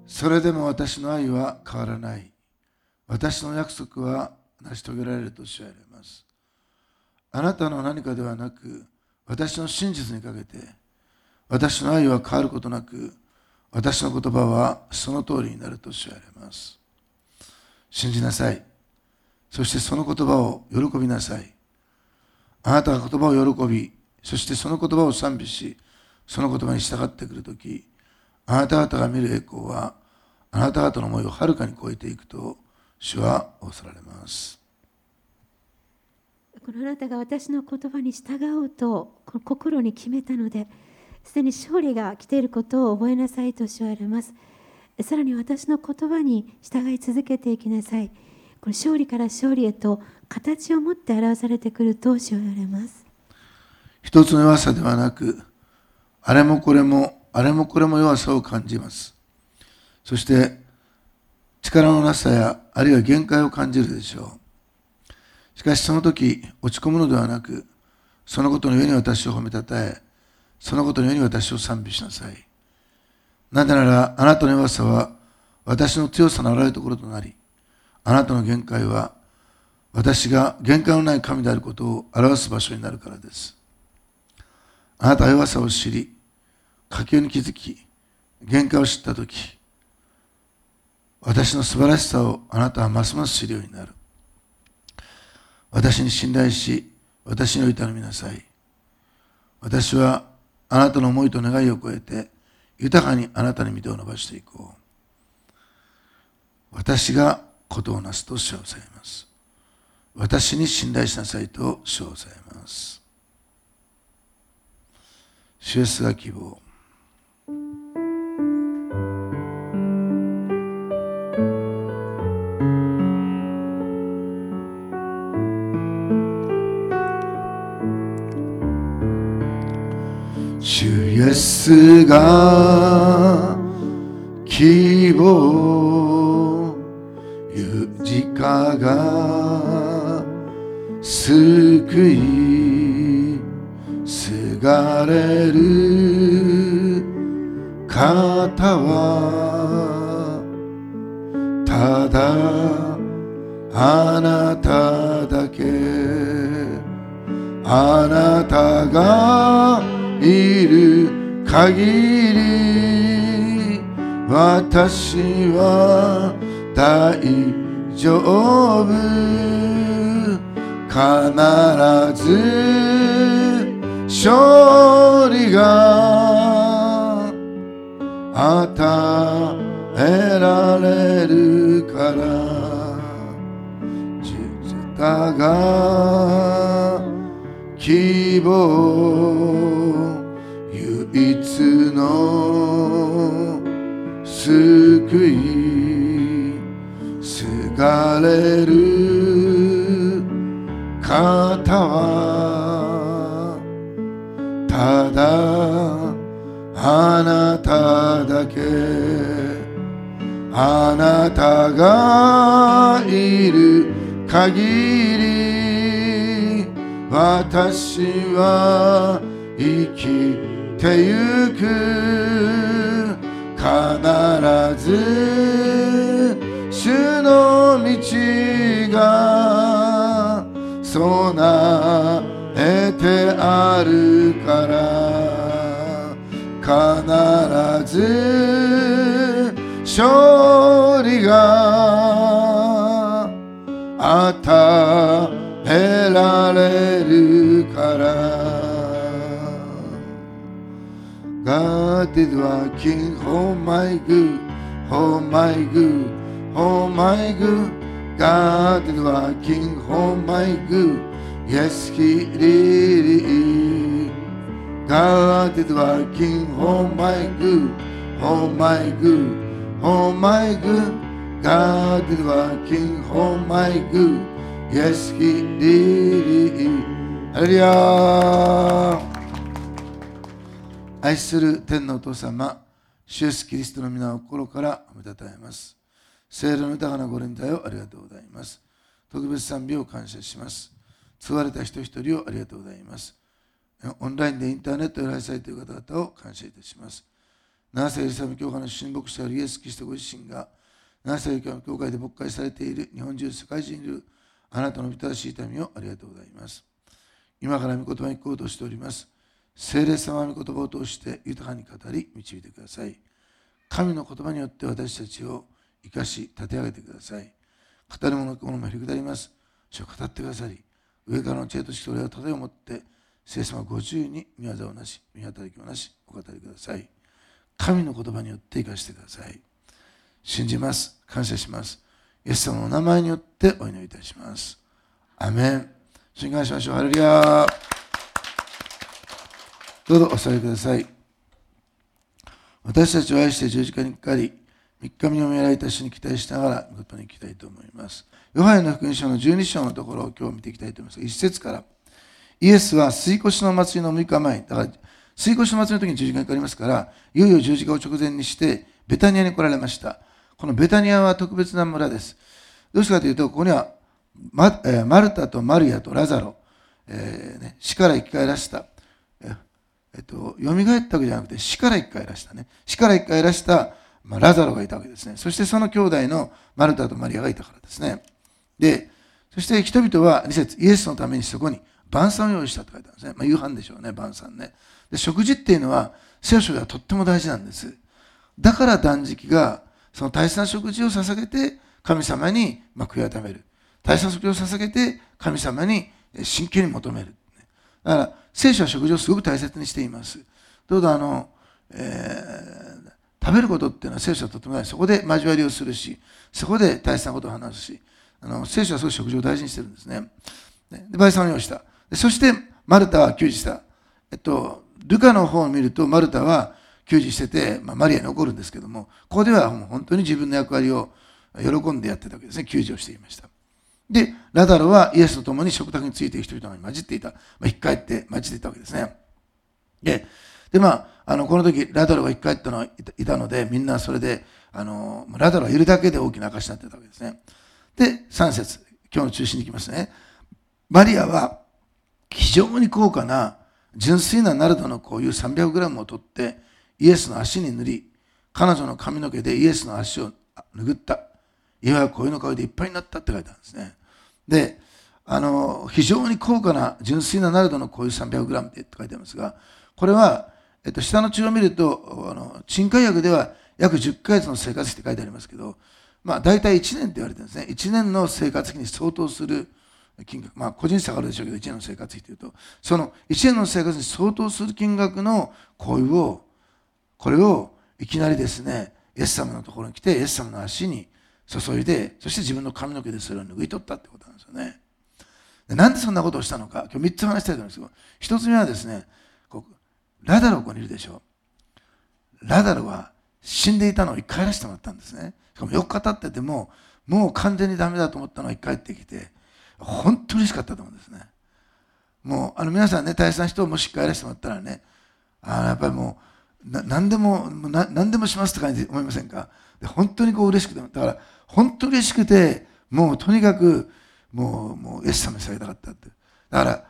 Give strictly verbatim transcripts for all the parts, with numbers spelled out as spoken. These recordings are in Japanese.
それでも私の愛は変わらない。私の約束は成し遂げられると主は言われます。あなたの何かではなく、私の真実にかけて、私の愛は変わることなく、私の言葉はその通りになると主は言われます。信じなさい。そしてその言葉を喜びなさい。あなたが言葉を喜び、そしてその言葉を賛美し、その言葉に従ってくるとき、あなた方が見る栄光は、あなた方の思いをはるかに超えていくと、主は仰せられます。 このあなたが私の言葉に従おうとこの心に決めたので、すでに勝利が来ていることを覚えなさいと主は言われます。さらに私の言葉に従い続けていきなさい。この勝利から勝利へと形を持って表されてくると主は言われます。 一つの弱さではなく、あれもこれも、あれもこれも弱さを感じます。そして力のなさや、あるいは限界を感じるでしょう。しかしその時、落ち込むのではなく、そのことの上に私を褒めたたえ、そのことの上に私を賛美しなさい。なぜなら、あなたの弱さは私の強さの現れるところとなり、あなたの限界は私が限界のない神であることを表す場所になるからです。あなたは弱さを知り、佳境に気づき、限界を知ったとき、私の素晴らしさをあなたはますます知るようになる。私に信頼し、私において頼みなさい。私はあなたの思いと願いを超えて、豊かにあなたに御手を伸ばしていこう。私がことをなすと主はおさえます。私に信頼しなさいと主はおさえます。主イエスが希望。主イエスが希望、十字架が救い、すがれる方はただあなただけ、あなたがいる限り私は大丈夫、必ず勝利が与えられるから、十字架が希望、唯一の救い、すがれる方はただあなただけ、あなたがいる限り私は生きてゆく、必ず主の道が備えてあるから、必ず勝利が与えられるから。God is working, oh my good, oh my good, oh my good. God is working, oh my good, yes he really is. God is working, oh my good, oh my good, oh my good. God is working, oh my good, yes he really is. ハレルヤ。愛する天のお父様、主イエスキリストの皆を心から褒めたたえます。聖霊の豊かなご連帯をありがとうございます。特別賛美を感謝します。救われた人一人をありがとうございます。オンラインでインターネットを礼拝されている方々を感謝いたします。 なな世エルサレム教会の神牧師であるイエス・キリストご自身が、なな世の教会で牧会されている日本中世界中にいるあなたの正しい民をありがとうございます。今から御言葉に聞こうとしております。聖霊様の御言葉を通して豊かに語り導いてください。神の言葉によって私たちを生かし立て上げてください。語る者のもへりくだります。主を語ってくださり、上からの知恵とそれを例えをもって聖様ご自由に御業をなし、御働きをなし、お語りください。神の言葉によって生かしてください。信じます。感謝します。イエス様のお名前によってお祈りいたします。アメン。主に感謝しましょう。ハレルヤ。どうぞお座りください。私たちを愛して十字架にかかり、三日目を見られた主に期待しながら、御言葉に行きたいと思います。ヨハネの福音書のじゅうに章のところを今日見ていきたいと思います。一節から、イエスは水越の祭りのむいかまえ、だから水越の祭りの時に十字架にかかりますから、いよいよ十字架を直前にして、ベタニアに来られました。このベタニアは特別な村です。どうしてかというと、ここには マ, えー、マルタとマリアとラザロ、えーね、死から生き返らした、えーえー、と蘇ったわけじゃなくて死から生き返らしたね。死から生き返らした、まあ、ラザロがいたわけですね。そしてその兄弟のマルタとマリアがいたからですね。で、そして人々はに節、イエスのためにそこに晩餐を用意したと書いてあるんですね。まあ、夕飯でしょうね、晩餐ね。で、食事っていうのは聖書ではとっても大事なんです。だから断食がその大切な食事を捧げて神様に悔い改める。大切な食事を捧げて神様に真剣に求める。だから聖書は食事をすごく大切にしています。どうぞあの、えー、食べることっていうのは聖書はとても大事。そこで交わりをするし、そこで大切なことを話すし、あの聖書はすごく食事を大事にしてるんですね。で、晩餐を用意した。でそしてマルタは給仕した。えっと、ルカの方を見るとマルタは給仕してて、まあ、マリアに怒るんですけども、ここではもう本当に自分の役割を喜んでやってたわけですね。給仕をしていました。で、ラザロはイエスと共に食卓についている人々が混じっていた。まあ、引っ返って混じっていたわけですね。で、でまあ、あのこの時ラザロが引っ返ったのはいたので、みんなそれで、あのラザロがいるだけで大きな証になっていたわけですね。で、さん節、今日の中心に行きますね。マリアは非常に高価な純粋なナルドの香油 さんびゃくグラム を取ってイエスの足に塗り、彼女の髪の毛でイエスの足を拭った。いわゆる香油の香りでいっぱいになったって書いてあるんですね。で、あの非常に高価な純粋なナルドの香油 さんびゃくグラム って書いてありますが、これは、えっと、下の中を見ると、あの鎮火薬では約じゅっかげつの生活費って書いてありますけど、まあ大体いちねんって言われてるんですね。いちねんの生活費に相当する金額、まあ個人差があるでしょうけど、いちねんの生活費というと、そのいちねんの生活に相当する金額の香油を、これをいきなりですね、イエス様のところに来て、イエス様の足に注いで、そして自分の髪の毛でそれを拭い取ったってことなんですよね。で、なんでそんなことをしたのか、今日みっつ話したいと思うんですけど、ひとつめはですね、こうラダロがここにいるでしょう。ラダロは死んでいたのを生き返らせてもらったんですね。しかもよっか経ってても、もう完全にダメだと思ったのが生き返ってきて、本当に嬉しかったと思うんですね。もう、あの皆さんね、大切な人をもし生き返らせてもらったらね、あのやっぱりもう、な何でもな、何でもしますって感じで思いませんか？で本当にこう嬉しくて、だから本当に嬉しくて、もうとにかく、もう、もうイエス様にされたかったって。だから、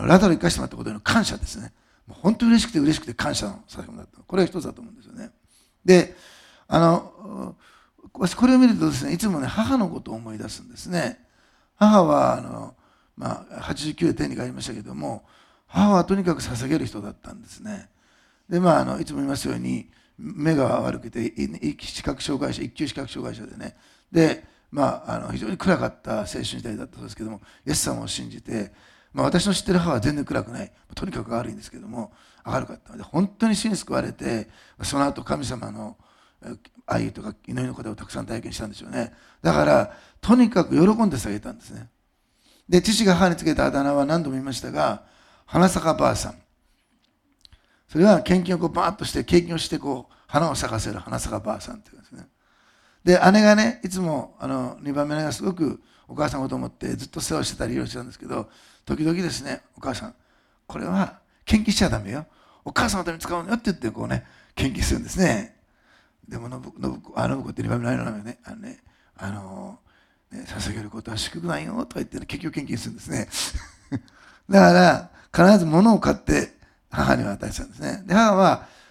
ラダロを生かしてもらったことへの感謝ですね。もう本当に嬉しくて嬉しくて感謝のされだった。これが一つだと思うんですよね。で、あの、これを見るとですね、いつもね、母のことを思い出すんですね。母は、あの、まあ、はちじゅうきゅうで天に帰りましたけども、母はとにかく捧げる人だったんですね。で、まあ、あのいつも言いますように、目が悪くて、視覚障害者、一級視覚障害者でね。で、まあ、あの非常に暗かった青春時代だったそうですけども、イエス様を信じて、まあ、私の知ってる母は全然暗くない。とにかく明るいんですけども、明るかったので、本当に主に救われて、その後神様の愛とか祈りのことをたくさん体験したんでしょうね。だから、とにかく喜んで下げたんですね。で、父が母につけたあだ名は何度も言いましたが、花坂ばあさん。それは献金をこうバーッとして、献金をしてこう、花を咲かせる花坂ばあさんっていうんですね。で、姉がね、いつもあのにばんめの姉がすごくお母さんのことを思ってずっと世話してたりいろいろしてたんですけど、時々ですね、お母さん、これは献金しちゃダメよ。お母さんのために使うのよって言ってこうね、献金するんですね。でも信子、あ信子ってにばんめの姉の名前ね、あのね、あのね、捧げることは祝福ないよとか言って、ね、結局献金するんですね。だから必ず物を買って母には与えてたんですね。で、母は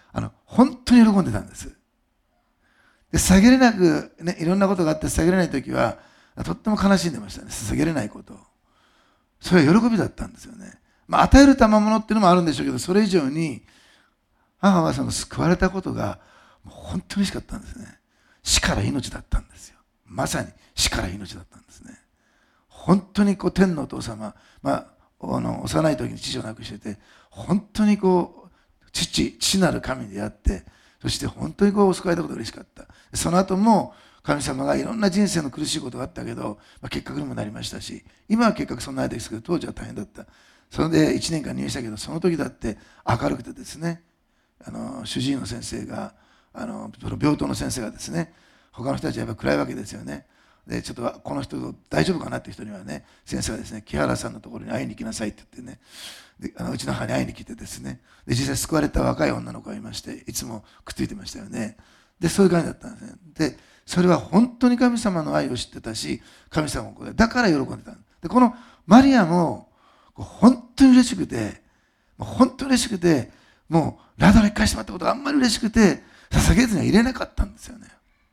あの本当に喜んでたんです。で、下げれなく、ね、いろんなことがあって下げれないときは、とっても悲しんでましたね。下げれないこと。それは喜びだったんですよね。まあ、与える賜物っていうのもあるんでしょうけど、それ以上に、母はその救われたことが、もう本当に嬉しかったんですね。死から命だったんですよ。まさに死から命だったんですね。本当にこう天のお父様、まあ、あの幼い時に父を亡くしてて、本当にこう、父、父なる神に出会って、そして本当にこう救われたことが嬉しかった。その後も神様がいろんな人生の苦しいことがあったけど、まあ、結核にもなりましたし、今は結核そんなないですけど、当時は大変だった。それでいちねんかん入院したけど、その時だって明るくてですね、あの主治医の先生が、あの病棟の先生がですね、他の人たちはやっぱ暗いわけですよね。で、ちょっとこの人大丈夫かなっていう人にはね、先生はですね、木原さんのところに会いに行きなさいって言ってね、であのうちの母に会いに来てですね、で実際救われた若い女の子がいまして、いつもくっついてましたよね。で、そういう感じだったんですね。で、それは本当に神様の愛を知ってたし、神様もだから喜んでた。で、このマリアも本当に嬉しくて、本当に嬉しくて、もうラダロに返してもらったことがあんまり嬉しくて、捧げずには入れなかったんですよね。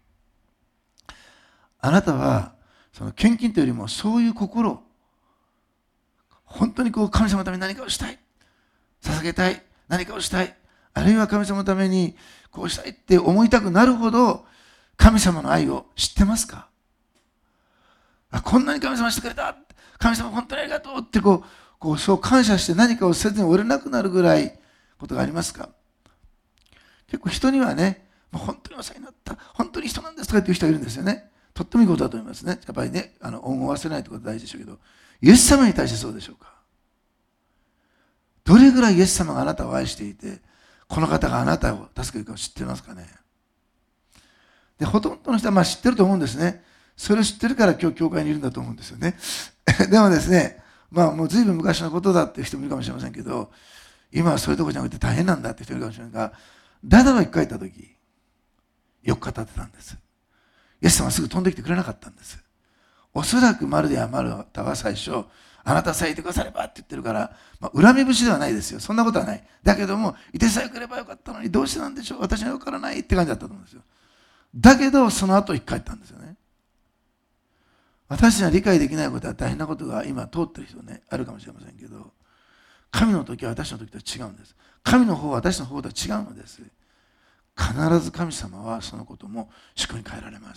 あなたはその献金というよりもそういう心、本当にこう神様のために何かをしたい、捧げたい、何かをしたい、あるいは神様のためにこうしたいって思いたくなるほど神様の愛を知ってますか？あ、こんなに神様してくれた、神様本当にありがとうってこう、こうそう感謝して何かをせずに折れなくなるぐらいことがありますか？結構人にはね、もう本当にお世話になった、本当に人なんですとかっていう人がいるんですよね。とってもいいことだと思いますね。やっぱりね、あの恩を忘れないということは大事でしょうけど、イエス様に対してそうでしょうか？どれぐらいイエス様があなたを愛していて、この方があなたを助けるかを知ってますかね？で、ほとんどの人はまあ知ってると思うんですね。それを知ってるから今日教会にいるんだと思うんですよね。でもですね、まあもう随分昔のことだっていう人もいるかもしれませんけど、今はそういうとこじゃなくて大変なんだって人もいるかもしれないが、ダダが一回行った時、よく語ってたんです。イエス様はすぐ飛んできてくれなかったんです。おそらくマルデやマルタは最初、あなたさえいてくださればって言ってるから、まあ、恨み節ではないですよ。そんなことはない。だけども、いてさえくればよかったのに、どうしてなんでしょう、私には分からないって感じだったと思うんですよ。だけど、その後生き返ったんですよね。私には理解できないことは大変なことが今通ってる人ね、あるかもしれませんけど、神の時は私の時とは違うんです。神の方は私の方とは違うのです。必ず神様はそのことも祝に変えられます。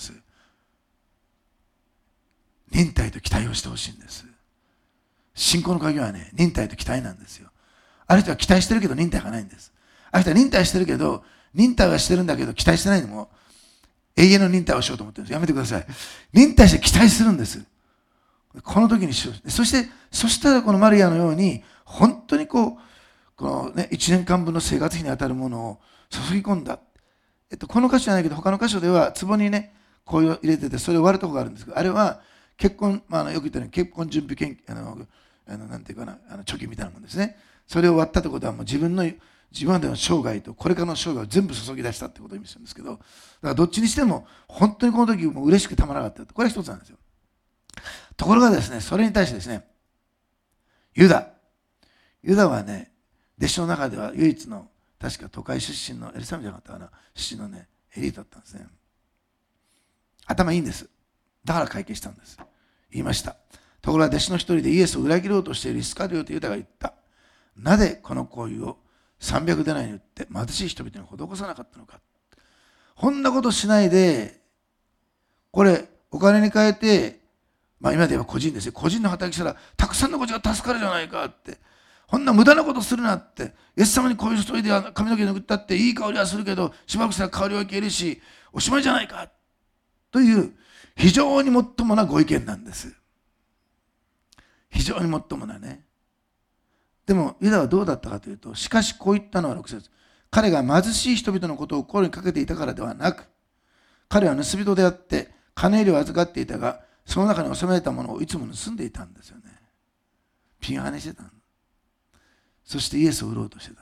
忍耐と期待をしてほしいんです。信仰の鍵はね、忍耐と期待なんですよ。ある人は期待してるけど忍耐がないんです。ある人は忍耐してるけど、忍耐はしてるんだけど期待してないのも、永遠の忍耐をしようと思ってるんです。やめてください。忍耐して期待するんです。この時にしよう。そして、そしたらこのマリアのように、本当にこう、このね、一年間分の生活費に当たるものを注ぎ込んだ。えっと、この箇所じゃないけど、他の箇所では、壺にね、こう入れてて、それを割るところがあるんですけど、あれは、結婚、まあ、あのよく言ったように、結婚準備研究、あの、あのなんていうかな、あの貯金みたいなもんですね。それを割ったってことは、もう自分の、自分までの生涯と、これからの生涯を全部注ぎ出したってことを意味するんですけど、だからどっちにしても、本当にこの時、もう嬉しくたまらなかった。これは一つなんですよ。ところがですね、それに対してですね、ユダ。ユダはね、弟子の中では唯一の、確か都会出身の、エルサレムじゃなかったかな、出身のね、エリートだったんですね。頭いいんです。だから会計したんです。言いました。ところが弟子の一人でイエスを裏切ろうとしているイスカリオとユダが言った。なぜこの行為をさんびゃくデナリに売って貧しい人々に施さなかったのか。こんなことしないで、これお金に換えて、まあ今で言えば個人ですよ。個人の働きしたらたくさんの子が助かるじゃないかって。こんな無駄なことするなって。イエス様にこういう一人で髪の毛拭ったっていい香りはするけど、しばらくしたら香りは消えるし、おしまいじゃないか。という非常にもっともなご意見なんです。非常にもっともなね。でもユダはどうだったかというと、しかしこう言ったのはろく節。彼が貧しい人々のことを心にかけていたからではなく、彼は盗人であって金入れを預かっていたが、その中に収められたものをいつも盗んでいたんですよね。ピンハネしてた。そしてイエスを売ろうとしてた。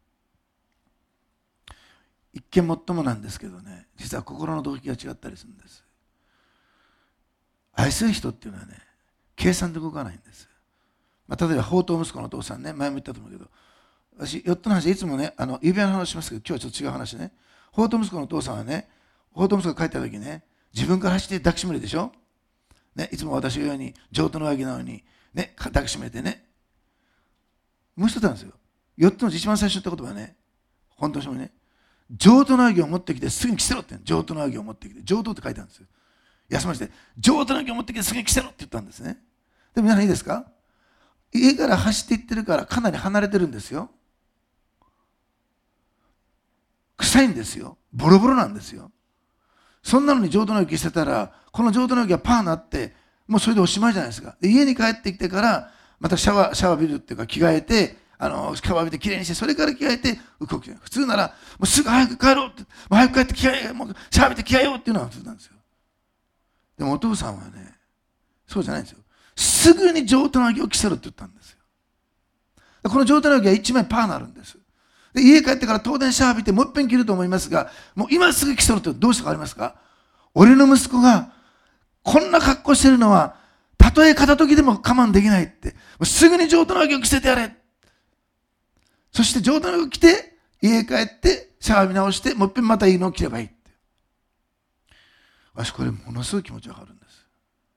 一見もっともなんですけどね、実は心の動機が違ったりするんです。愛する人っていうのはね、計算で動かないんです。まあ、例えば放蕩息子のお父さんね、前も言ったと思うけど、 私、ヨットの話、いつもね、あの指輪の話しますけど、今日はちょっと違う話ね。法と息子のお父さんはね、法と息子が帰った時ね、自分から走って抱きしめるでしょ。ね、いつも私が言うように、上等の上着なのに、ね、抱きしめてね。もう一つなんですよ。ヨットの一番最初に言った言葉はね、本当にね、上等の上着を持ってきてすぐに着せろって言うの。上等の上着を持ってきて、上等って書いてあるんですよ。休ませて、上等の上着を持ってきてすぐに着せろって言ったんですね。でも皆さんいいですか？家から走っていってるからかなり離れてるんですよ。臭いんですよ。ボロボロなんですよ。そんなのに上等の上着着せたら、この上等の上着がパーなって、もうそれでおしまいじゃないですか。で家に帰ってきてから、またシャワー、シャワー浴びるっていうか着替えて、あの、シャワー浴びてきれいにして、それから着替えて動く。普通なら、もうすぐ早く帰ろうって、もう早く帰って着替え、もうシャワー浴びて着替えようっていうのが普通なんですよ。でもお父さんはね、そうじゃないんですよ。すぐに上等の上着を着せろって言ったんですよ。この上等の上着は一枚パーになるんです。で家帰ってから当然シャワー浴びてもう一遍着ると思いますが、もう今すぐ着せろってどうしてかありますか？俺の息子がこんな格好してるのは、たとえ片時でも我慢できないって。もうすぐに上等の上着を着せてやれ。そして上等の上着を着て、家帰ってシャワー浴び直して、もう一遍またいいのを着ればいいって。私これものすごい気持ちわかるんです。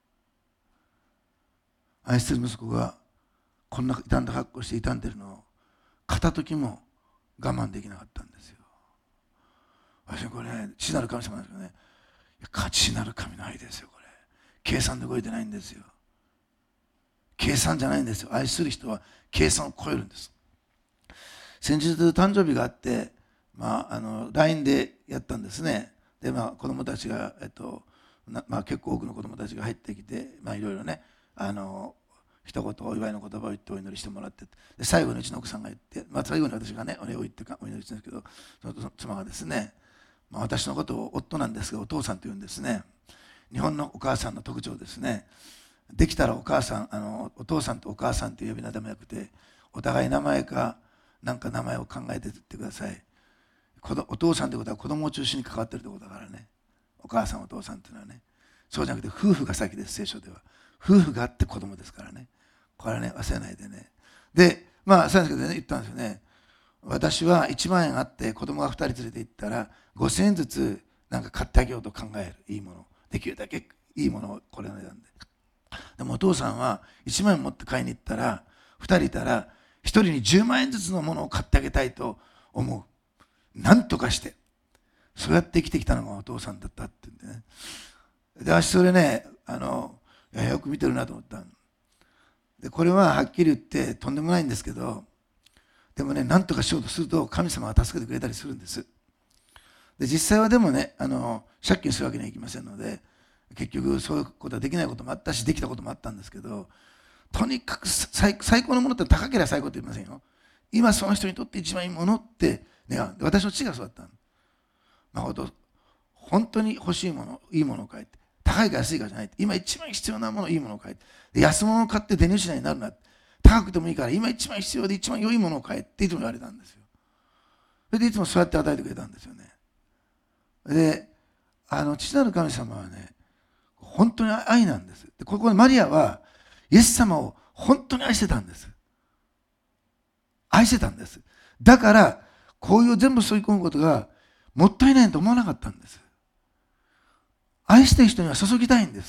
愛してる息子がこんな傷んだ格好して傷んでるのを片時も我慢できなかったんですよ。私これね、父なる神様なんですけどね、価値なる神の愛ですよ。これ計算で動いてないんですよ。計算じゃないんですよ。愛する人は計算を超えるんです。先日誕生日があって、まあ、あの ライン でやったんですね。で、まあ、子供たちが、えっとまあ、結構多くの子供たちが入ってきて、まあ、いろいろね、あの一言お祝いの言葉を言ってお祈りしてもらって、で最後にうちの奥さんが言って、まあ、最後に私がねお礼を言ってお祈りしてるんですけど、その妻がですね、まあ、私のことを夫なんですがお父さんと言うんですね。日本のお母さんの特徴ですね。できたらお母さん、あのお父さんとお母さんという呼び名でもなくて、お互い名前か何か名前を考えていってください。お父さんということは子供を中心に関わっているということだからね。お母さんお父さんというのはね、そうじゃなくて夫婦が先です。聖書では夫婦があって子供ですからね。これはね忘れないでね。でまあ先生がね言ったんですよね。私はいちまんえんあって子供がふたり連れて行ったらごせんえんずつなんか買ってあげようと考える。いいもの、できるだけいいものをこれの値段で。でもお父さんはいちまんえん持って買いに行ったらふたりいたらひとりにじゅうまんえんずつのものを買ってあげたいと思う。なんとかしてそうやって生きてきたのがお父さんだったって言ってね。で私それね、あのいやよく見てるなと思った。でこれははっきり言ってとんでもないんですけど、でもね何とかしようとすると神様が助けてくれたりするんです。で実際はでもね、あの借金するわけにはいきませんので、結局そういうことはできないこともあったしできたこともあったんですけど、とにかく 最, 最高のものって高ければ最高って言いませんよ。今その人にとって一番いいものって願う。私の父がそうだったの。まこと本当に欲しいもの、いいものを買えて、高いか安いかじゃない。今一番必要なもの、いいものを買えて、で安物を買って出主になるな。高くてもいいから今一番必要で一番良いものを買えっていつも言われたんですよ。それでいつもそうやって与えてくれたんですよね。で、あの父なる神様はね、本当に愛なんです。でここでマリアはイエス様を本当に愛してたんです。愛してたんです。だからこういう全部吸い込むことがもったいないと思わなかったんです。愛している人には注ぎたいんです。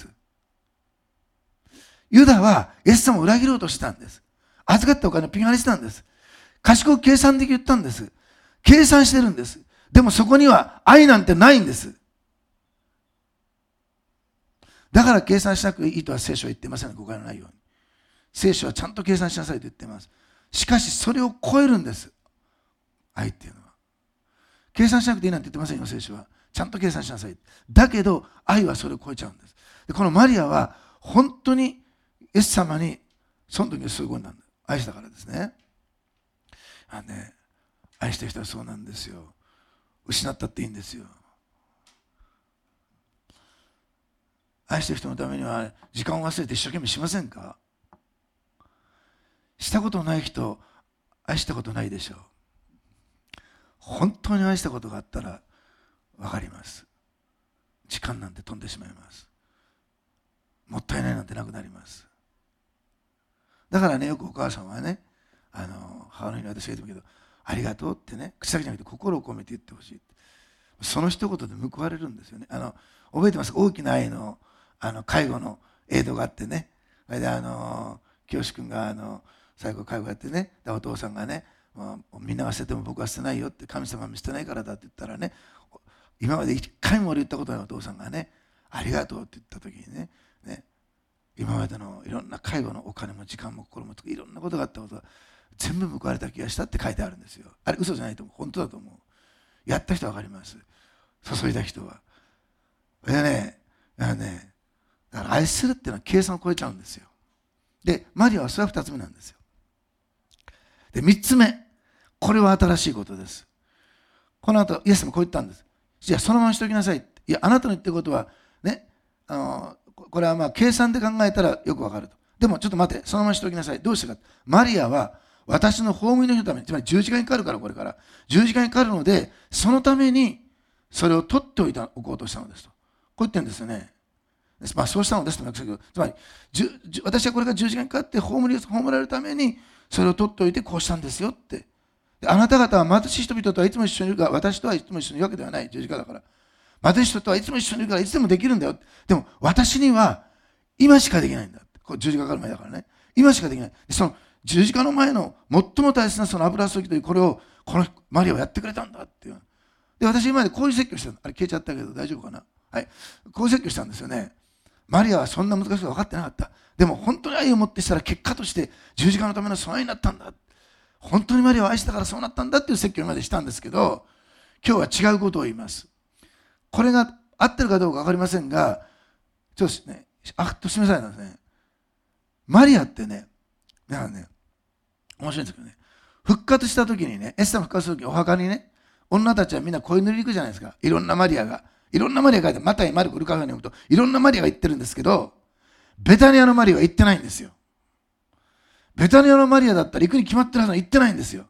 ユダはイエス様を裏切ろうとしたんです。預かったお金をピンハネしたんです。賢く計算でき言ったんです。計算してるんです。でもそこには愛なんてないんです。だから計算しなくていいとは聖書は言っていません。誤解のないように。聖書はちゃんと計算しなさいと言っています。しかしそれを超えるんです。愛っていうのは。計算しなくていいなんて言ってませんよ、聖書は。ちゃんと計算しなさい。だけど愛はそれを超えちゃうんです。でこのマリアは本当にイエス様にその時にすごいなんだ。愛したからですね。あのね、愛してる人はそうなんですよ。失ったっていいんですよ。愛してる人のためには時間を忘れて一生懸命しませんか？したことない人、愛したことないでしょう。本当に愛したことがあったら分かります。時間なんて飛んでしまいます。もったいないなんてなくなります。だからね、よくお母さんはね、 あの母の日に私が言ってるけど、ありがとうってね、口だけじゃなくて心を込めて言ってほしい。その一言で報われるんですよね。あの覚えてます？大きな愛のあの介護の映像があってね、それであの清志君があの最後介護やってね、お父さんがね、もうみんなが捨てても僕は捨てないよって、神様は見捨てないからだって言ったらね、今まで一回も俺言ったことないお父さんがね、ありがとうって言った時にね、ね、今までのいろんな介護のお金も時間も心もとかいろんなことがあったことが全部報われた気がしたって書いてあるんですよ。あれ嘘じゃないと思う。本当だと思う。やった人は分かります。注いだ人は。でね、だからね、だから愛するっていうのは計算を超えちゃうんですよ。で、マリアはそれは二つ目なんですよ。で、三つ目、これは新しいことです。この後、イエスもこう言ったんです。じゃあそのまましておきなさいって。いや、あなたの言ってることはね、あのこれはまあ計算で考えたらよくわかると。でもちょっと待って、そのまましておきなさい。どうしてか。マリアは私の葬りの日のために、つまり十字架にかかるから、これから。十字架にかかるので、そのためにそれを取っておいたおこうとしたのですと。こう言ってるんですよね。まあそうしたのですと言いましたけど、つまり、私はこれから十字架にかかって葬りを葬られるために、それを取っておいてこうしたんですよって。あなた方は貧しい人々とはいつも一緒にいるが、私とはいつも一緒にいるわけではない。十字架だから。貧しい人とはいつも一緒にいるからいつでもできるんだよ。でも私には今しかできないんだ。これ十字架かかる前だからね。今しかできない。その十字架の前の最も大切なその油注ぎというこれをこのマリアはやってくれたんだっていう。で、私今までこういう説教したの。あれ消えちゃったけど大丈夫かな。はい。こういう説教したんですよね。マリアはそんな難しいこと分かってなかった。でも本当に愛を持ってしたら結果として十字架のための備えになったんだ。本当にマリアを愛したからそうなったんだっていう説教までしたんですけど、今日は違うことを言います。これが合ってるかどうか分かりませんが、ちょっとね、あっとしめされたんですね。マリアってね、だからね、面白いんですけどね、復活した時にね、エスタも復活した時お墓にね、女たちはみんな声塗りに行くじゃないですか。いろんなマリアが。いろんなマリアが書いて、マタイ、マルコ、ルカフェに読むと、いろんなマリアが言ってるんですけど、ベタニアのマリアは言ってないんですよ。ベタニアのマリアだったら行くに決まってるはずの言ってないんですよ。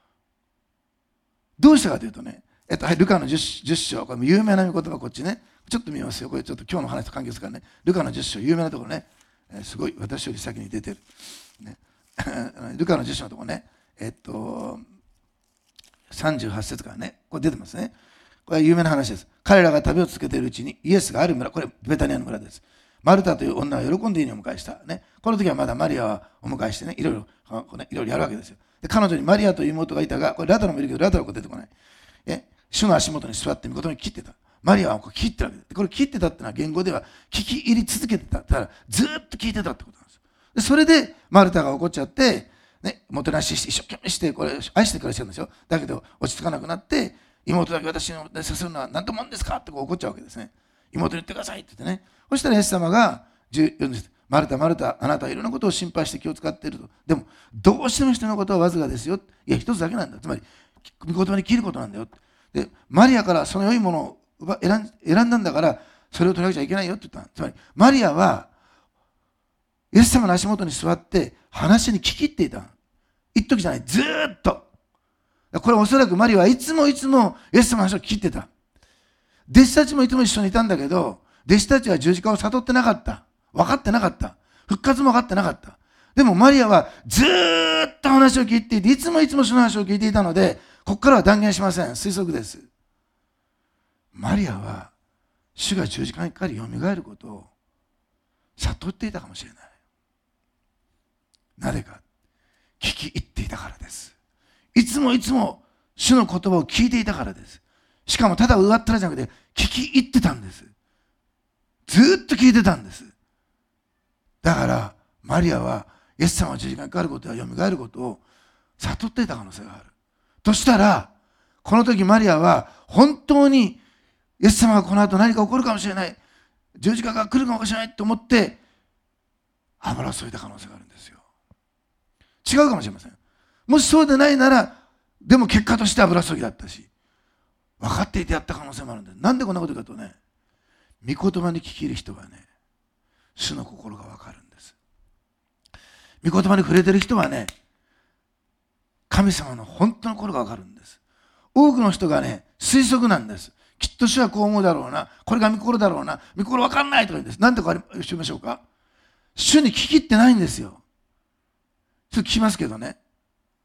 どうしたかというとね、えっと、はい、ルカの 10, 10章、これ有名な言葉こっちね、ちょっと見ますよ。これちょっと今日の話と関係ですからね。ルカのじゅっ章、有名なところね、えー、すごい私より先に出てる。ね、ルカのじゅっ章のところね、えっと、さんじゅうはち節からね、これ出てますね。これは有名な話です。彼らが旅を続けているうちにイエスがある村、これベタニアの村です。マルタという女は喜んで家にお迎えした。ね、この時はまだマリアはお迎えしてね、いろいろ、ね、いろいろやるわけですよ。で、彼女にマリアという妹がいたが、これラザロもいるけど、ラザロは出てこない。え主の足元に座って御言葉に聞いてた。マリアはこれ聞いてたわけです。これ聞いてたってのは言語では聞き入り続けてた。だからずっと聞いてたってことなんですよ。でそれでマルタが怒っちゃって、ね、もてなしして一生懸命してこれ愛してくれてるんですよ。だけど落ち着かなくなって、妹だけ私にさせるのは何ともんですかってこう怒っちゃうわけですね。妹に言ってくださいって言ってね。そしたらイエス様がじゅうよん節、マルタ、マルタ、あなたはいろんなことを心配して気を使っていると。でもどうしても人のことはわずかですよ。いや一つだけなんだ。つまり御言葉に切ることなんだよ。でマリアからその良いものを選ん、選んだんだからそれを取り上げちゃいけないよって言った。つまりマリアはイエス様の足元に座って話に聞き入っていた。一時じゃない、ずーっと。これおそらくマリアはいつもいつもイエス様の話を聞き入ってた。弟子たちもいつも一緒にいたんだけど、弟子たちは十字架を悟ってなかった。分かってなかった。復活も分かってなかった。でもマリアはずーっと話を聞いていて、いつもいつもその話を聞いていたので、ここからは断言しません。推測です。マリアは主が十字架にかかりよみがえることを悟っていたかもしれない。なぜか聞き入っていたからです。いつもいつも主の言葉を聞いていたからです。しかもただ上っ面じゃなくて聞き入ってたんです。ずっと聞いてたんです。だからマリアはイエス様が十字架にかかることやよみがえることを悟っていた可能性がある。としたら、この時マリアは本当にイエス様がこの後何か起こるかもしれない。十字架が来るかもしれないと思って油を注いだ可能性があるんですよ。違うかもしれません。もしそうでないなら、でも結果として油注ぎだったし、分かっていてやった可能性もあるんです。なんでこんなことかとね、御言葉に聞き入る人はね、主の心が分かるんです。御言葉に触れてる人はね、神様の本当の心が分かるんです。多くの人がね、推測なんです。きっと主はこう思うだろうな、これが御心だろうな、御心分かんないとか言うんです。なんてか言いましょうか。主に聞き入ってないんですよ。ちょっと聞きますけどね。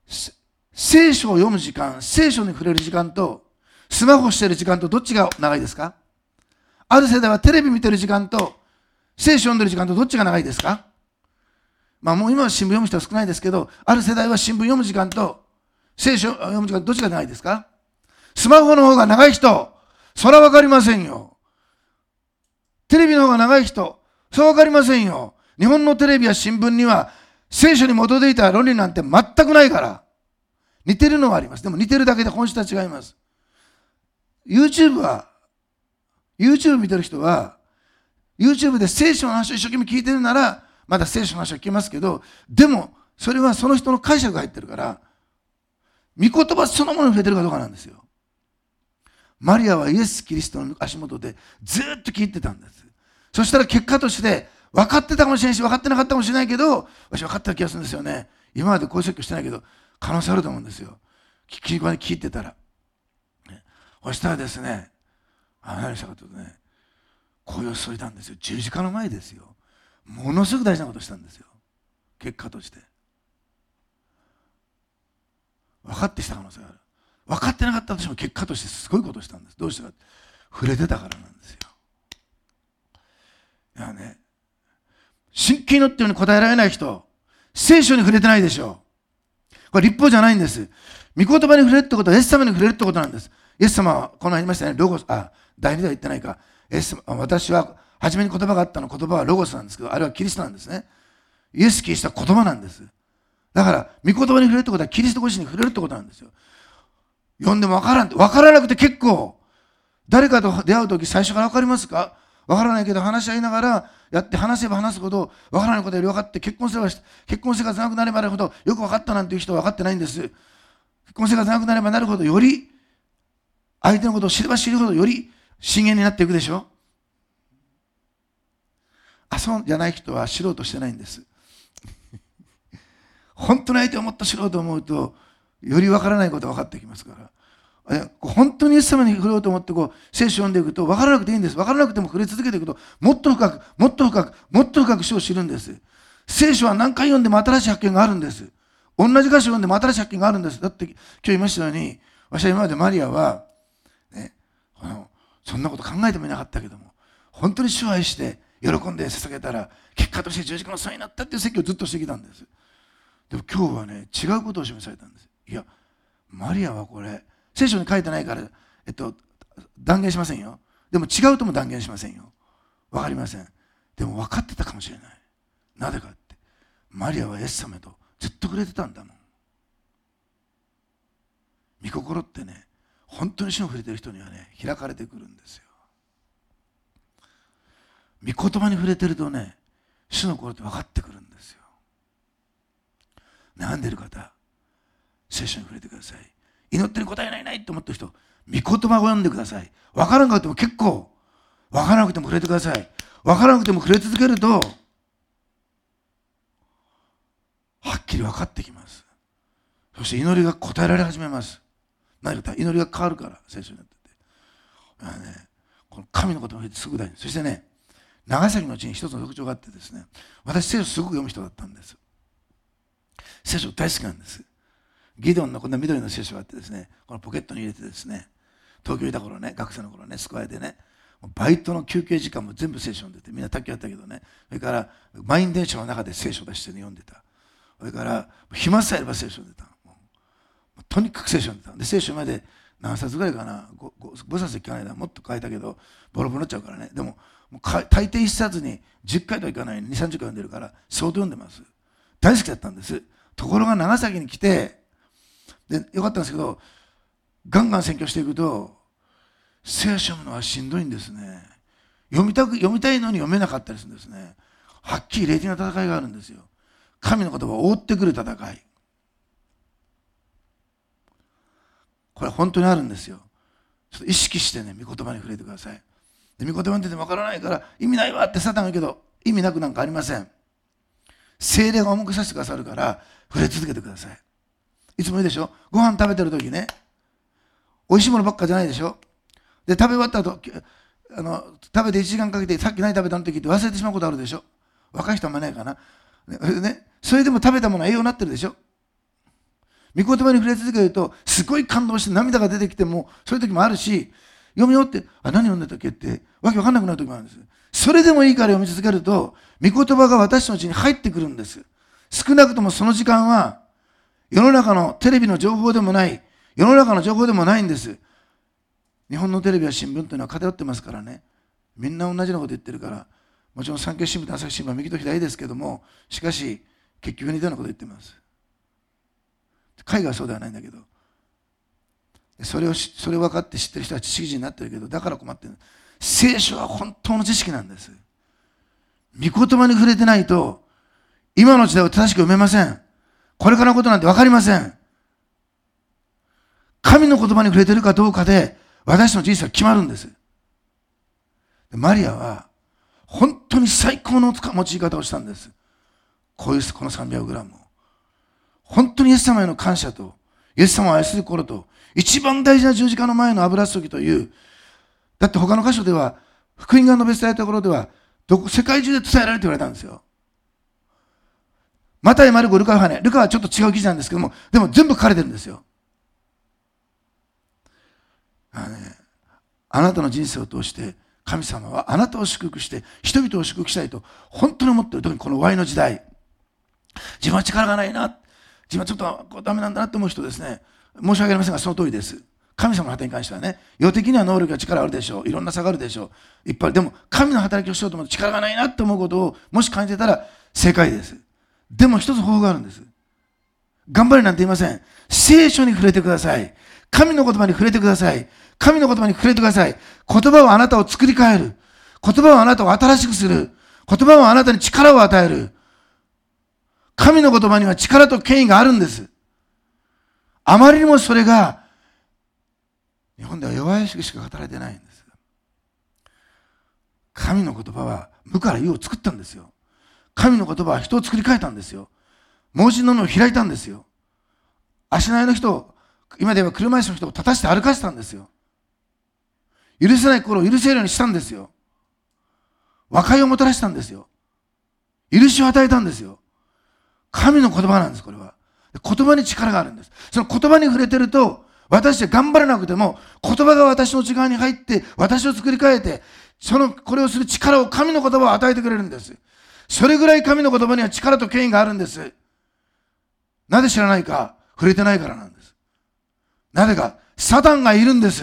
聖書を読む時間、聖書に触れる時間と、スマホをしている時間とどっちが長いですか？ある世代はテレビ見てる時間と、聖書読んでる時間とどっちが長いですか？まあもう今は新聞読む人は少ないですけど、ある世代は新聞読む時間と、聖書を読む時間とどっちが長いですか？スマホの方が長い人、それはわかりませんよ。テレビの方が長い人、それはわかりませんよ。日本のテレビや新聞には、聖書に基づいた論理なんて全くないから。似てるのはあります。でも似てるだけで本質は違います。YouTube は、YouTube 見てる人は、YouTube で聖書の話を一生懸命聞いてるなら、まだ聖書の話は聞きますけど、でも、それはその人の解釈が入ってるから、御言葉そのものに触れてるかどうかなんですよ。マリアはイエス・キリストの足元でずっと聞いてたんです。そしたら結果として、分かってたかもしれないし、分かってなかったかもしれないけど、私分かった気がするんですよね。今までこういう説教してないけど、可能性あると思うんですよ。聞き聞いてたら。そしたらですね、何したかというとね、声を添えたんですよ。十字架の前ですよ。ものすごく大事なことをしたんですよ。結果として。分かってした可能性がある。分かってなかったとしても結果としてすごいことをしたんです。どうしたか。触れてたからなんですよ。いやね、真剣に祈ってるように答えられない人、聖書に触れてないでしょう。これ立法じゃないんです。御言葉に触れるってことはイエス様に触れるってことなんです。イエス様はこの言いましたね、ロゴス、あ、第二では言ってないか。イエス様、私は初めに言葉があったの、言葉はロゴスなんですけど、あれはキリストなんですね。イエス・キリストは言葉なんです。だから、御言葉に触れるってことはキリストご自身に触れるってことなんですよ。読んでも分からんって、分からなくて結構、誰かと出会うとき最初から分かりますか？分からないけど話し合いながらやって話せば話すほど分からないことより分かって結婚すれば結婚生活長くなればなるほどよく分かったなんていう人は分かってないんです。結婚生活長くなればなるほどより相手のことを知れば知るほどより真剣になっていくでしょ。あ、そうじゃない人は知ろうとしてないんです。本当の相手をもっと知ろうと思うとより分からないことが分かってきますから。本当にイエス様に触れようと思ってこう聖書を読んでいくと分からなくていいんです。分からなくても触れ続けていくともっと深くもっと深くもっと深く主を知るんです。聖書は何回読んでも新しい発見があるんです。同じ箇所を読んでも新しい発見があるんです。だって今日言いましたように私は今までマリアは、ね、あのそんなこと考えてもいなかったけども本当に主を愛して喜んで捧げたら結果として十字架の添いになったっていう説教をずっとしてきたんです。でも今日はね違うことを示されたんです。いやマリアはこれ聖書に書いてないから、えっと、断言しませんよ。でも違うとも断言しませんよ。わかりません。でも分かってたかもしれない。なぜかって、マリアはイエス様とずっと触れてたんだもん。御心ってね、本当に主の触れてる人にはね、開かれてくるんですよ。御言葉に触れてるとね、主の心って分かってくるんですよ。悩んでる方、聖書に触れてください。祈ってる答えないないと思ってる人、御言葉を読んでください。分からなくても結構、分からなくても触れてください。分からなくても触れ続けると、はっきり分かってきます。そして祈りが答えられ始めます。何か祈りが変わるから、聖書になってて。だからね、この神の言葉を触れてすぐ大事。そしてね、長崎のうちに一つの特徴があってですね、私聖書すごく読む人だったんです。聖書大好きなんです。ギデオンのこんな緑の聖書があってですね、このポケットに入れてですね、東京にいた頃ね、学生の頃ね、救われてね、バイトの休憩時間も全部聖書読んでて、みんな卓球やったけどね、それから満員電車の中で聖書を出して、ね、読んでた。それから暇さえあれば聖書読んでた。もうとにかく聖書読んでた。で、聖書まで何冊ぐらいかな、ごさついかないな、もっと書いたけど、ボロボロになっちゃうからね。でも、もう大抵一冊にじゅっかいとはいかないに、さんじゅっかい読んでるから、相当読んでます。大好きだったんです。ところが長崎に来て、でよかったんですけど、ガンガン宣教していくと聖書を読むのはしんどいんですね。読みたく読みたいのに読めなかったりするんですね。はっきり霊的な戦いがあるんですよ。神の言葉を覆ってくる戦い、これ本当にあるんですよ。ちょっと意識してね、御言葉に触れてください。で御言葉に出ててもわからないから意味ないわってサタンが言うけど、意味なくなんかありません。聖霊が重くさせてくださるから触れ続けてください。いつも言うでしょ、ご飯食べてるときね、おいしいものばっかじゃないでしょ。で、食べ終わった後、あの食べていちじかんかけてさっき何食べたの時って忘れてしまうことあるでしょ。若い人はあんまりないかな。ね、それでも食べたものは栄養になってるでしょ。 御言葉に触れ続けるとすごい感動して涙が出てきてもそういう時もあるし、読み終わってあ何読んでたっけってわけわかんなくなる時もあるんです。それでもいいから読み続けると御言葉が私のうちに入ってくるんです。少なくともその時間は世の中のテレビの情報でもない、世の中の情報でもないんです。日本のテレビや新聞というのは偏ってますからね、みんな同じようなこと言ってるから、もちろん産経新聞と朝日新聞は右と左ですけども、しかし結局似たようなこと言ってます。海外はそうではないんだけど、それをそれを分かって知ってる人は知識人になってるけど、だから困ってる。聖書は本当の知識なんです。御言葉に触れてないと今の時代を正しく読めません。これからのことなんて分かりません。神の言葉に触れてるかどうかで私の人生は決まるんです。マリアは本当に最高の用い方をしたんです。こういうこのさんびゃくグラムを本当にイエス様への感謝とイエス様を愛する心と一番大事な十字架の前の油注ぎという、だって他の箇所では福音が述べ伝えたところではどこ世界中で伝えられて言われたんですよ。マタイ、マルコ、ルカ、ヨハネ、ルカはちょっと違う記事なんですけども、でも全部書かれてるんですよ。あのね、あなたの人生を通して神様はあなたを祝福して人々を祝福したいと本当に思っている。特にこの終わりの時代、自分は力がないな、自分はちょっとダメなんだなって思う人ですね、申し訳ありませんがその通りです。神様の働きに関してはね、世的には能力や力あるでしょう、いろんな差があるでしょう、いっぱい。でも神の働きをしようと思って力がないなって思うことをもし感じてたら正解です。でも一つ方法があるんです。頑張れなんて言いません。聖書に触れてください。神の言葉に触れてください。神の言葉に触れてください。言葉はあなたを作り変える。言葉はあなたを新しくする。言葉はあなたに力を与える。神の言葉には力と権威があるんです。あまりにもそれが日本では弱々しくしか語られてないんです。神の言葉は無から有を作ったんですよ。神の言葉は人を作り変えたんですよ。盲人の目を開いたんですよ。足ないの人を、今では車椅子の人を立たせて歩かせたんですよ。許せない心を許せるようにしたんですよ。和解をもたらしたんですよ。許しを与えたんですよ。神の言葉なんです。これは言葉に力があるんです。その言葉に触れてると、私で頑張らなくても言葉が私の内側に入って私を作り変えて、そのこれをする力を神の言葉を与えてくれるんです。それぐらい神の言葉には力と権威があるんです。なぜ知らないか、触れてないからなんです。なぜか、サタンがいるんです。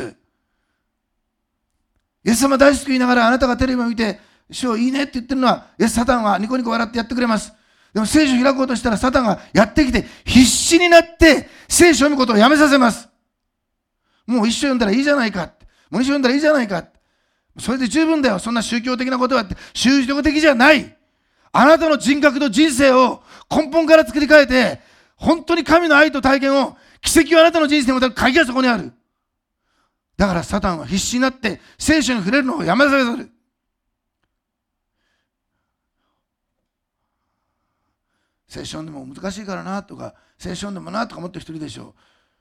イエス様大好き言いながらあなたがテレビを見て主をいいねって言ってるのは、イエスサタンはニコニコ笑ってやってくれます。でも聖書を開こうとしたらサタンがやってきて必死になって聖書を読むことをやめさせます。もう一章読んだらいいじゃないかって、もう二章読んだらいいじゃないかって、それで十分だよ、そんな宗教的なことはって。宗教的じゃない。あなたの人格と人生を根本から作り変えて、本当に神の愛と体験を、奇跡をあなたの人生にもたら鍵がそこにある。だからサタンは必死になって聖書に触れるのをやめさせる。聖書読んでも難しいからなとか、聖書読んでもなとか思ってる人いるでしょう。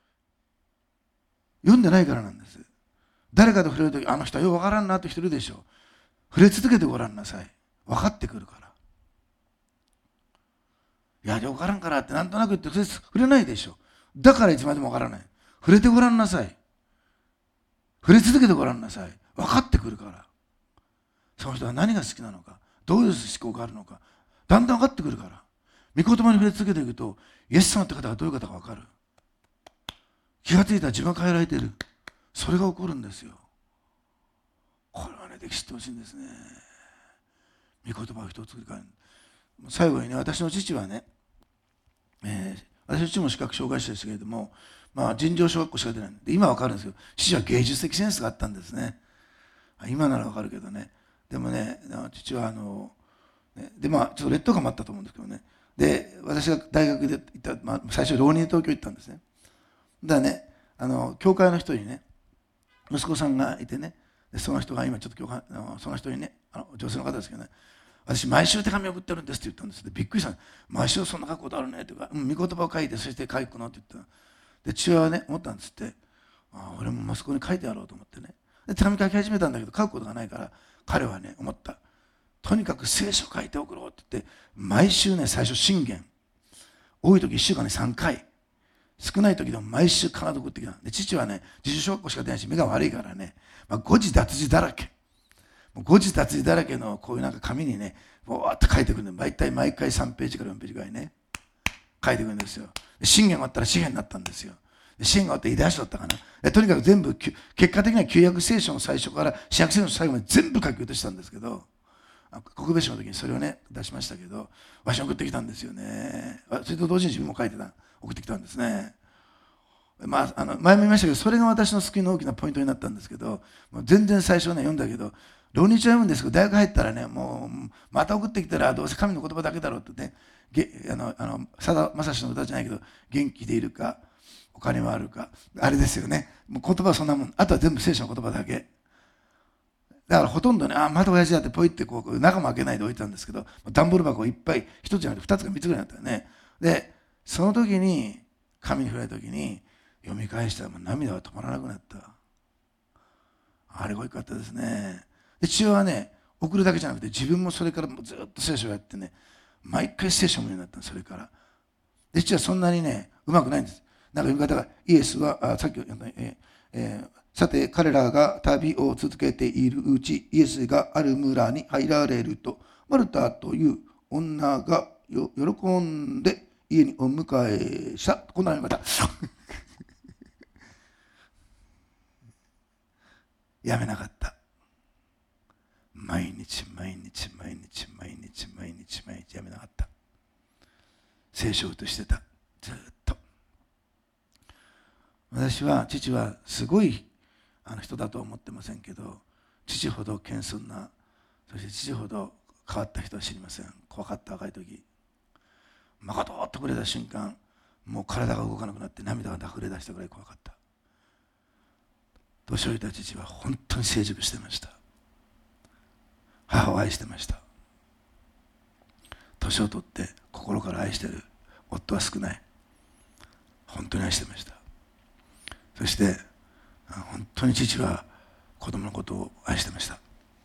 読んでないからなんです。誰かと触れるとき、あの人はよくわからんなって人いるでしょう。触れ続けてごらんなさい。分かってくるから。いや、よくわからんからってなんとなく言って触れないでしょ。だからいつまでもわからない。触れてごらんなさい。触れ続けてごらんなさい。分かってくるから。その人は何が好きなのか、どういう思考があるのか、だんだん分かってくるから。御言葉に触れ続けていくと、イエス様って方がどういう方か分かる。気がついたら自分が変えられている。それが起こるんですよ。これはね、歴史ってほしいんですね。御言葉を人を作り変える。最後にね、私の父はね、えー、私の父も視覚障害者ですけれども、まあ、尋常小学校しか出ないんで、今は分かるんですけど、父は芸術的センスがあったんですね。今なら分かるけどね。でもね、父はあの、ね、でまあちょっと劣等感もあったと思うんですけどね。で、私が大学で行った、まあ、最初浪人東京行ったんですね。だからね、あの教会の人にね、息子さんがいてね、でその人が今ちょっと教会、あのその人にね、あの女性の方ですけどね、私毎週手紙を送ってるんですって言ったんです。でびっくりした。毎週そんな書くことあるねとか、うん、御言葉を書いてそして書くのって言った。で父親はね思ったんですって、ああ俺も息子に書いてやろうと思ってね。で手紙書き始めたんだけど書くことがないから、彼はね思った。とにかく聖書書いて送ろうって言って、毎週ね最初信玄、多い時いっしゅうかんにさんかい少ない時でも毎週必ず送ってきた。で父はね、自主小学校しか出ないし、目が悪いからね、まあ、誤字脱字だらけ。もう誤字脱字だらけのこういうなんか紙にね、ぼーっと書いてくるんで、毎回毎回さんページからよんページぐらいね、書いてくるんですよ。で信玄終わったら詩篇になったんですよ。で信玄終わってイデヤ書だったかな。でとにかく全部、結果的には旧約聖書の最初から新約聖書の最後まで全部書き落としたんですけど、国別の時にそれをね、出しましたけど、わしに送ってきたんですよね。それと同時に自分も書いてた、送ってきたんですね。まあ、あの前も言いましたけど、それが私の救いの大きなポイントになったんですけど、もう全然最初ね、読んだけど、浪日は読むんですけど、大学入ったらね、もう、また送ってきたら、どうせ神の言葉だけだろうってね、あの、あの、さだまさしの歌じゃないけど、元気でいるか、お金はあるか、あれですよね。もう言葉はそんなもん。あとは全部聖書の言葉だけ。だからほとんどね、あ、また親父だってポイってこう、中も開けないで置いてたんですけど、段ボール箱いっぱい、一つじゃなくて二つか三つぐらいだったよね。で、その時に、神に触れた時に、読み返したらもう涙が止まらなくなった。あれが良かったですね。で、父親はね、送るだけじゃなくて、自分もそれからずっと聖書をやってね、毎回聖書を読むようになったの、それから。で、父はそんなにね、うまくないんです。なんか読み方が、イエスは、あさっき言った、ええー、さて彼らが旅を続けているうち、イエスがある村に入られると、マルタという女がよ喜んで家にお迎えした。こんな読み方。やめなかった。毎日毎日毎日毎日毎日毎日やめなかった。聖書をとしてた。ずっと。私は父はすごいあの人だとは思ってませんけど、父ほど謙遜な、そして父ほど変わった人は知りません。怖かった。若い時まかどっとくれた瞬間、もう体が動かなくなって涙が溢れ出したぐらい怖かった。年老いた父は本当に成熟してました。母を愛してました。年を取って心から愛してる夫は少ない。本当に愛してました。そして本当に父は子供のことを愛してました。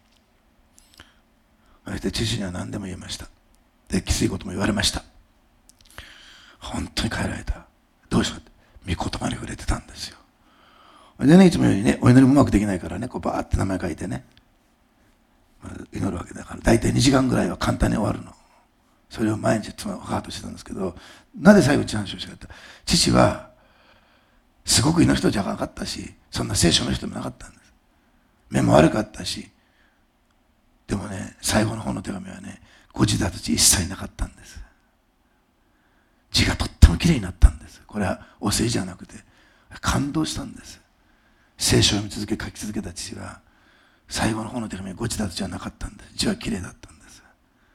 そして父には何でも言えました。で、きついことも言われました。本当に帰られた。どうしようって、御言葉に触れてたんですよ。でね、いつもよりね、お祈りもうまくできないからね、こうバーって名前書いてね、祈るわけだから、大体にじかんぐらいは簡単に終わるの。それを毎日妻は母としてたんですけど、なぜ最後に話をしかった。父はすごく祈る人じゃなかったし、そんな聖書の人もなかったんです。目も悪かったし、でもね、最後の方の手紙はね、誤字脱字一切なかったんです。字がとってもきれいになったんです。これはお世辞じゃなくて感動したんです。聖書を読み続け書き続けた父は最後の方の手紙は誤字脱字はなかったんです。字はきれいだったんです。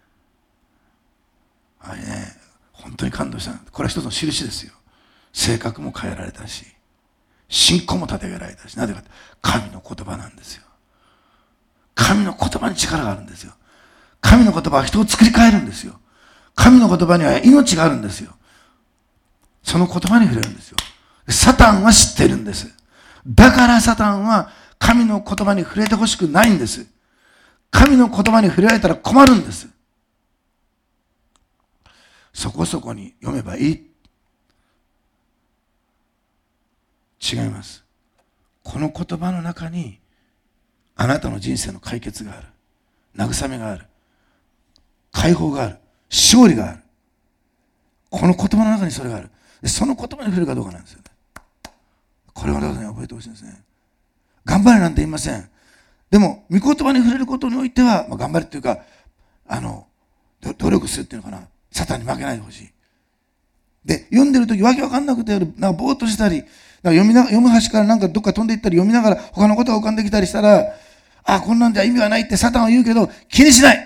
あれね、本当に感動した。これは一つの印ですよ。性格も変えられたし、信仰も立て上げられたし、なぜかって神の言葉なんですよ。神の言葉に力があるんですよ。神の言葉は人を作り変えるんですよ。神の言葉には命があるんですよ。その言葉に触れるんですよ。サタンは知っているんです。だからサタンは神の言葉に触れてほしくないんです。神の言葉に触れられたら困るんです。そこそこに読めばいい。違います。この言葉の中にあなたの人生の解決がある。慰めがある。解放がある。勝利がある。この言葉の中にそれがある。その言葉に触れるかどうかなんですよね。これを皆さんに覚えてほしいんですね。頑張れなんて言いません。でも御言葉に触れることにおいては、まあ、頑張れっていうか、あの努力するっていうのかな、サタンに負けないでほしい。で、読んでるときわけわかんなくて、なんかぼーっとしたり、なんか読みな読む端からなんかどっか飛んでいったり、読みながら他のことが浮かんできたりしたら、あ、こんなんじゃ意味がないってサタンは言うけど、気にしない。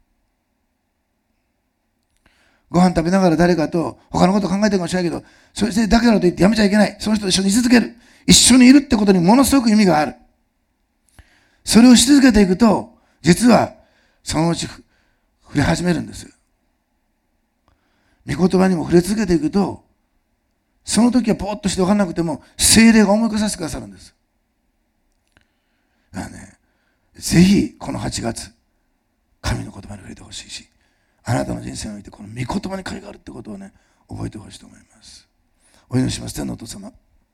ご飯食べながら誰かと他のこと考えてるかもしれないけど、それだけだと言ってやめちゃいけない。その人と一緒に居続ける。一緒にいるってことにものすごく意味がある。それをし続けていくと、実はそのうち触れ始めるんです。御言葉にも触れ続けていくと、その時はポーッとして分かんなくても、聖霊が思い起こさせてくださるんです。だからね、ぜひこのはちがつ、神の言葉に触れてほしいし、あなたの人生においてこの御言葉に書いてあるってことをね、覚えてほしいと思います。 お祈りします。天のお父様、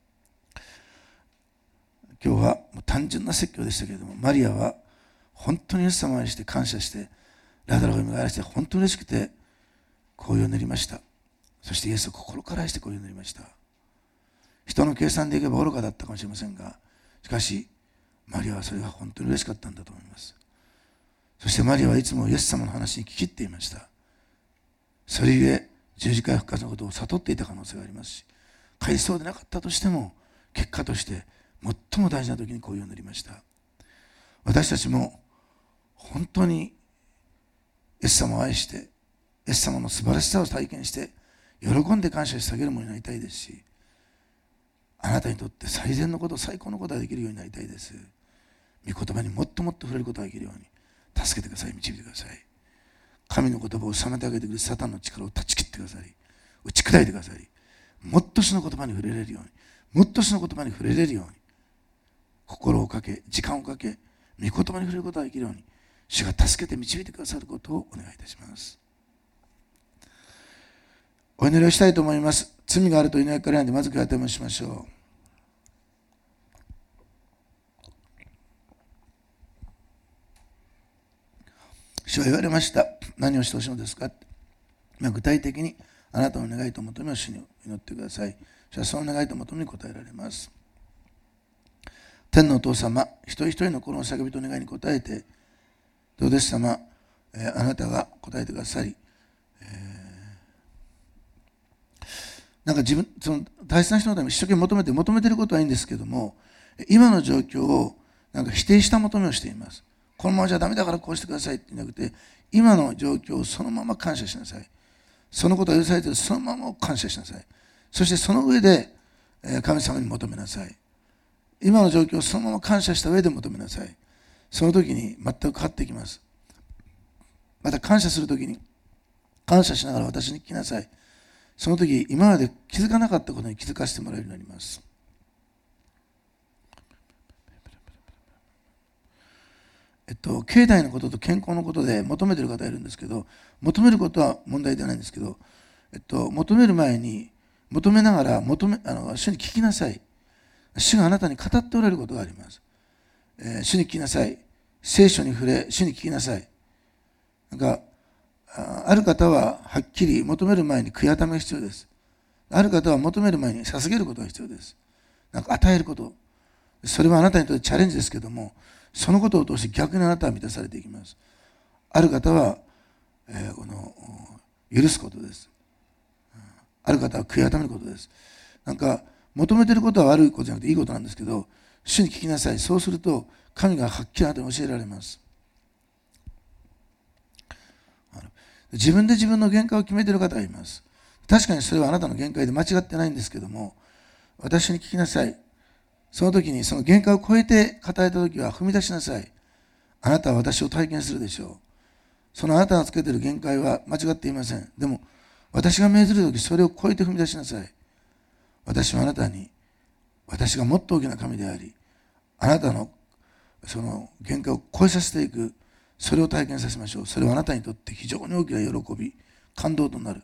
今日はもう単純な説教でしたけれども、マリアは本当にイエス様を愛して感謝して、ラザロを蘇らせて本当に嬉しくてこう祈りました。そしてイエスを心から愛してこう祈りました。人の計算でいけば愚かだったかもしれませんが、しかしマリアはそれが本当に嬉しかったんだと思います。そしてマリアはいつもイエス様の話に聞き入っていました。それゆえ十字架復活のことを悟っていた可能性がありますし、帰りそうでなかったとしても結果として最も大事な時にこう祈りました。私たちも本当にイエス様を愛して、イエス様の素晴らしさを体験して喜んで感謝してあげるものになりたいですし、あなたにとって最善のこと、最高のことができるようになりたいです。御言葉にもっともっと触れることができるように助けてください、導いてください。神の言葉を妨げてくるサタンの力を断ち切ってくださり、打ち砕いてくださり、もっと主の言葉に触れれるように、もっと主の言葉に触れれるように、心をかけ、時間をかけ、御言葉に触れることができるように、主が助けて導いてくださることをお願いいたします。お祈りをしたいと思います。罪があると祈りからなんで、まず悔い改めをしましょう。主は言われました。何をしてほしいのですか。具体的にあなたの願いと求めを主に祈ってください。主はその願いと求めに応えられます。天のお父様、一人一人のこの叫びと願いに応えて、どうです様、えー、あなたが答えてくださり、えー、なんか自分、その大切な人のために一生懸命求めて、求めていることはいいんですけども、今の状況をなんか否定した求めをしています。このままじゃダメだからこうしてくださいって言うんじゃなくて、今の状況をそのまま感謝しなさい。そのことが許されているそのまま感謝しなさい。そしてその上で神様に求めなさい。今の状況をそのまま感謝した上で求めなさい。その時に全く変わってきます。また感謝する時に感謝しながら私に聞きなさい。その時今まで気づかなかったことに気づかせてもらえるようになります。えっと、経済のことと健康のことで求めている方がいるんですけど、求めることは問題ではないんですけど、えっと、求める前に求めながら求めあの主に聞きなさい。主があなたに語っておられることがあります。えー、主に聞きなさい。聖書に触れ、主に聞きなさい。なんかある方ははっきり求める前に悔い改めが必要です。ある方は求める前に捧げることが必要です。なんか与えること。それはあなたにとってチャレンジですけども、そのことを通して逆にあなたは満たされていきます。ある方は、えー、この許すことです。ある方は悔い改めることです。なんか求めていることは悪いことじゃなくていいことなんですけど、主に聞きなさい。そうすると神がはっきりあなたに教えられます。自分で自分の限界を決めている方がいます。確かにそれはあなたの限界で間違ってないんですけども、私に聞きなさい。その時にその限界を超えて語られた時は踏み出しなさい。あなたは私を体験するでしょう。そのあなたがつけている限界は間違っていません。でも私が命ずる時それを超えて踏み出しなさい。私はあなたに、私がもっと大きな神であり、あなたのその限界を超えさせていく、それを体験させましょう。それはあなたにとって非常に大きな喜び、感動となる。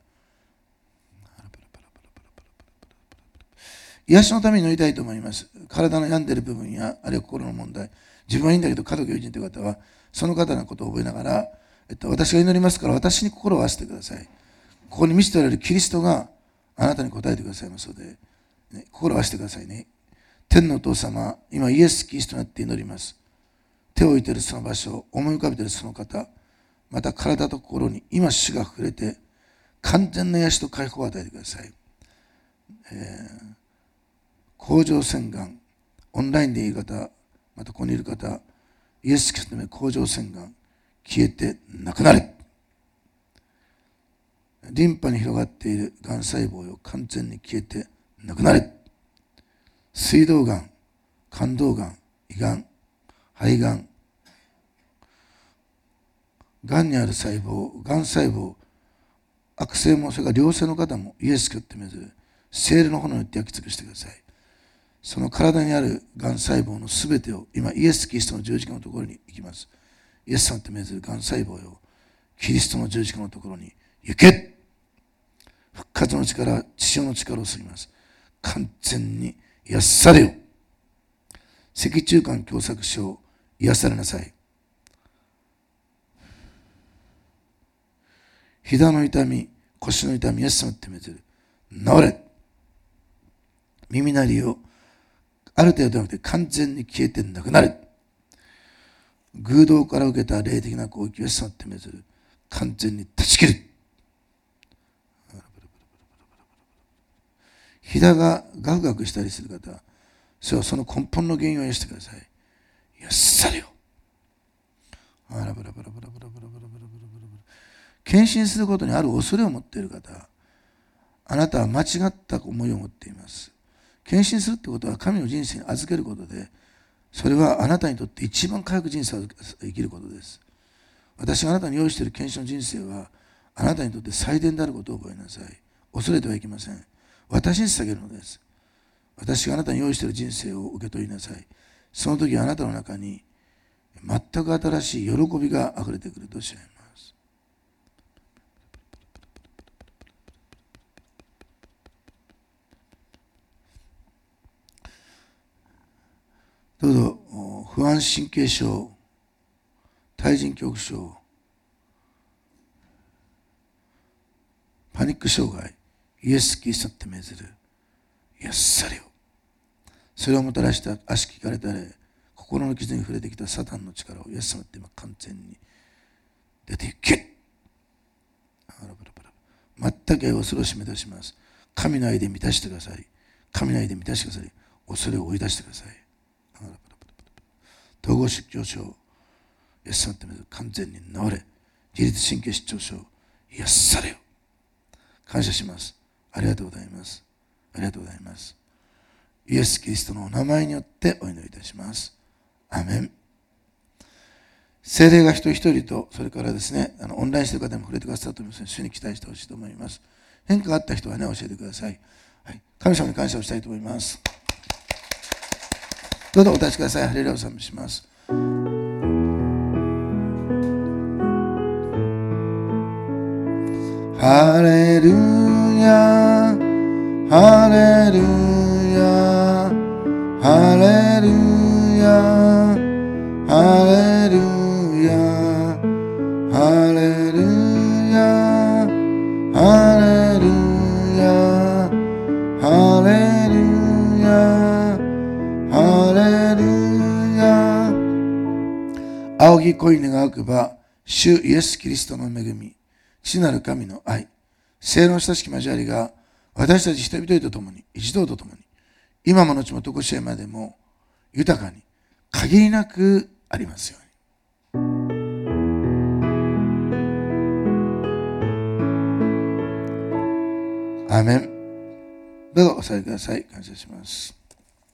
癒しのために祈りたいと思います。体の病んでいる部分や、あるいは心の問題、自分はいいんだけど家族友人という方は、その方のことを覚えながら、えっと、私が祈りますから私に心を合わせてください。ここに見せておられるキリストがあなたに答えてくださいますので、ね、心を合わせてくださいね。天のお父様、今イエス・キリストになって祈ります。手を置いているその場所、思い浮かべているその方、また体と心に今主が触れて、完全な癒しと解放を与えてください。えー甲状腺がん、オンラインでいる方、またここにいる方、イエス・キリストの甲状腺がん、消えてなくなれ。リンパに広がっているがん細胞よ、完全に消えてなくなれ。膵臓がん、肝臓がん、胃がん、肺がん、がんにある細胞、がん細胞、悪性も、それから良性の方もイエス・キリストに命ずる聖霊の炎によって焼き尽くしてください。その体にあるがん細胞のすべてを今イエス・キリストの十字架のところに行きます。イエス様って命ずるがん細胞よ、キリストの十字架のところに行け。復活の力、血潮の力を吸います。 完全に癒されよ。脊柱管狭窄症、癒されなさい。膝の痛み、腰の痛み、イエス様って命じる。治れ。耳鳴りをある程度ではなくて完全に消えてなくなれ。偶道から受けた霊的な攻撃をイエス様って命じる。完全に断ち切る。膝がガクガクしたりする方、それはその根本の原因を癒してください。癒されよ。献身することにある恐れを持っている方、あなたは間違った思いを持っています。献身するってことは神の人生に預けることで、それはあなたにとって一番回復人生を生きることです。私があなたに用意している献身の人生は、あなたにとって最善であることを覚えなさい。恐れてはいけません。私に捧げるのです。私があなたに用意している人生を受け取りなさい。その時あなたの中に全く新しい喜びがあふれてくるとおっしゃいます。どうぞ不安神経症、対人恐怖症、パニック障害、イエス・キリストって命ずる癒されよ。それをもたらした悪しきかれたれ、心の傷に触れてきたサタンの力をイエス様って今完全に出ていけ。全く恐れを締め出します。神の愛で満たしてください。神の愛で満たしてください。恐れを追い出してください。統合失調症、イエス様って完全に治れ。自律神経失調症、癒されよ。感謝します。ありがとうございます。ありがとうございます。イエス・キリストのお名前によってお祈りいたします。アメン。聖霊が一人一人と、それからですね、あのオンラインしている方にも触れてくださったと思いますので、主に期待してほしいと思います。変化があった人はね、教えてください。はい、神様に感謝をしたいと思います。どうぞお立ちください。ハレルヤを賛美します。ハレルヤ、ハレルヤ、ハレルヤ、ハレルヤ、ハレルヤ、ハレルヤ、ハレルヤ、ハレルヤ。仰ぎ恋に願うば、主イエス・キリストの恵み、父なる神の愛、聖霊の親しき交わりが私たち人々と共に、一同と共に、今も後も常しえまでも豊かに限りなくありますように。アーメン。どうぞお座りください。感謝します。